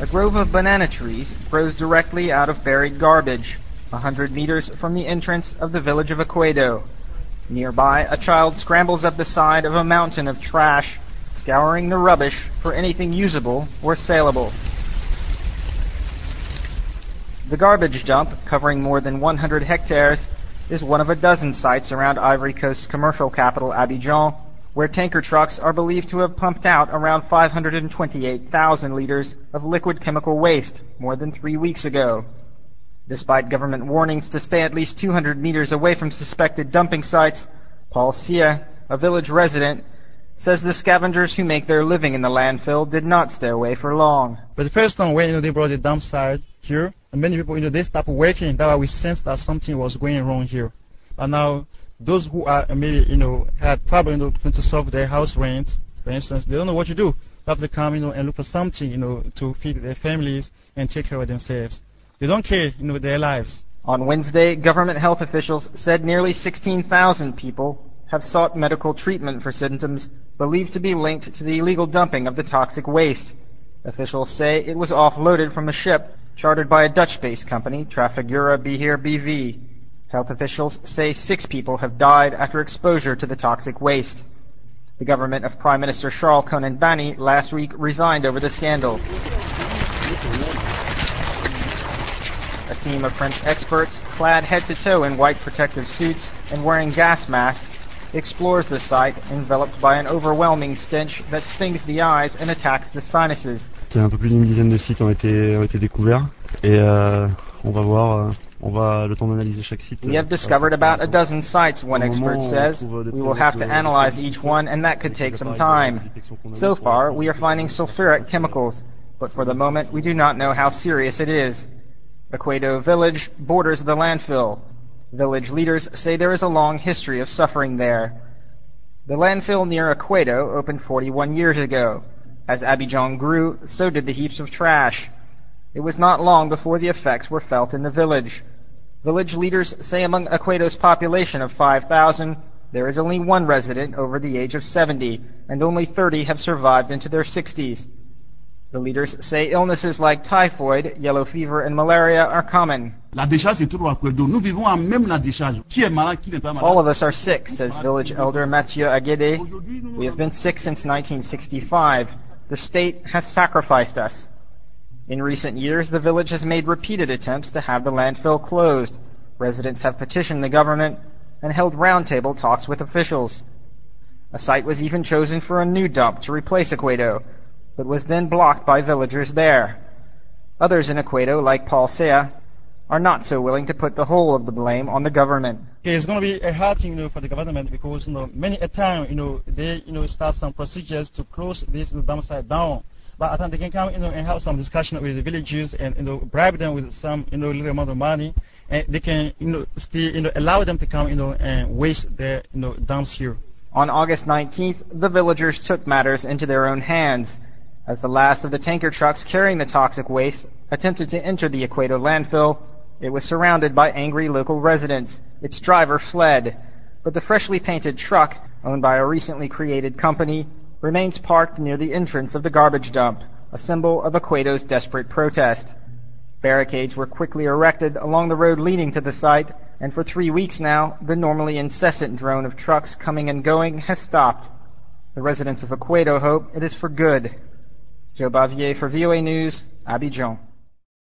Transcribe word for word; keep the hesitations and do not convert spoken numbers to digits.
A grove of banana trees grows directly out of buried garbage, a hundred meters from the entrance of the village of Acuedo. Nearby, a child scrambles up the side of a mountain of trash, scouring the rubbish for anything usable or saleable. The garbage dump, covering more than one hundred hectares, is one of a dozen sites around Ivory Coast's commercial capital, Abidjan, where tanker trucks are believed to have pumped out around five hundred twenty-eight thousand liters of liquid chemical waste more than three weeks ago. Despite government warnings to stay at least two hundred meters away from suspected dumping sites, Paul Sia, a village resident, says the scavengers who make their living in the landfill did not stay away for long. But the first time when you know, they brought the dump site here, and many people, you know, they stopped working. That's why we sensed that something was going wrong here. But now, those who are maybe, you know, had problem, you know, to solve their house rent, for instance, they don't know what to do. They have to come, you know, and look for something, you know, to feed their families and take care of themselves. They don't care, you know, their lives. On Wednesday, government health officials said nearly sixteen thousand people have sought medical treatment for symptoms believed to be linked to the illegal dumping of the toxic waste. Officials say it was offloaded from a ship chartered by a Dutch-based company, Trafigura Beheer B V. Health officials say six people have died after exposure to the toxic waste. The government of Prime Minister Charles Konan-Banny last week resigned over the scandal. A team of French experts, clad head to toe in white protective suits and wearing gas masks, explores the site enveloped by an overwhelming stench that stings the eyes and attacks the sinuses. Un peu plus d'une dizaine de sites ont été, ont été découverts et euh, on va voir, on va le temps d'analyser chaque site. We have discovered about a dozen sites, one expert says. We will have to analyze each one, and that could take some time. So far, we are finding sulfuric chemicals, but for the moment, we do not know how serious it is. Acuedo village borders the landfill. Village leaders say there is a long history of suffering there. The landfill near Acuedo opened forty-one years ago. As Abidjan grew, so did the heaps of trash. It was not long before the effects were felt in the village. Village leaders say among Acuedo's population of five thousand, there is only one resident over the age of seventy, and only thirty have survived into their sixties. The leaders say illnesses like typhoid, yellow fever, and malaria are common. La décharge est toujours à Acuedo. Nous vivons en même la décharge. Qui est malade, qui n'est pas malade? All of us are sick, says village elder Mathieu Aguede. We have been sick since nineteen sixty-five. The state has sacrificed us. In recent years, the village has made repeated attempts to have the landfill closed. Residents have petitioned the government and held roundtable talks with officials. A site was even chosen for a new dump to replace Acuedo, but was then blocked by villagers there. Others in Acuedo, like Paul Sea, are not so willing to put the whole of the blame on the government. Okay, it's going to be a hard thing, you know, for the government because, you know, many a time, you know, they, you know, start some procedures to close this you know, dump site down. But I think they can come, you know, and have some discussion with the villagers and, you know, bribe them with some, you know, little amount of money, and they can, you know, still, you know, allow them to come, you know, and waste their, you know, dumps here. On August nineteenth, the villagers took matters into their own hands. As the last of the tanker trucks carrying the toxic waste attempted to enter the Acuedo landfill, it was surrounded by angry local residents. Its driver fled, but the freshly painted truck, owned by a recently created company, remains parked near the entrance of the garbage dump, a symbol of Acuedo's desperate protest. Barricades were quickly erected along the road leading to the site, and for three weeks now, the normally incessant drone of trucks coming and going has stopped. The residents of Acuedo hope it is for good. Joe Bavier for V O A News, Abidjan.